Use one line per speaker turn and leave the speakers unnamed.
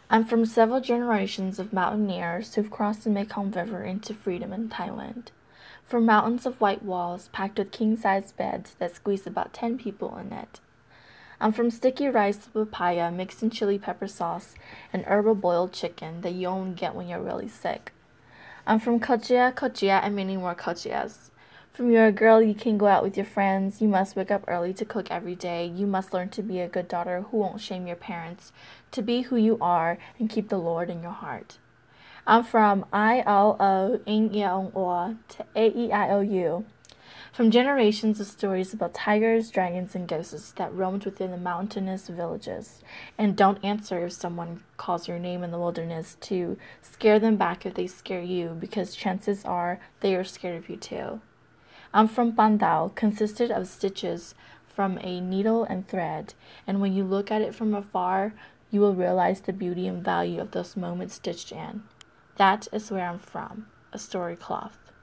I'm from several generations of mountaineers who've crossed the Mekong River into freedom in Thailand. From mountains of white walls packed with king-size beds that squeeze about 10 people in it. I'm from sticky rice with papaya mixed in chili pepper sauce and herbal boiled chicken that you only get when you're really sick. I'm from Kochia, Kochia, and many more Kochias. From you're a girl, you can go out with your friends, you must wake up early to cook every day, you must learn to be a good daughter who won't shame your parents, to be who you are and keep the Lord in your heart. I'm from ILO to AEIOU. From generations of stories about tigers, dragons, and ghosts that roamed within the mountainous villages, and don't answer if someone calls your name in the wilderness to scare them back if they scare you, because chances are they are scared of you too. I'm from Pandao, consisted of stitches from a needle and thread, and when you look at it from afar, you will realize the beauty and value of those moments stitched in. That is where I'm from, a story cloth.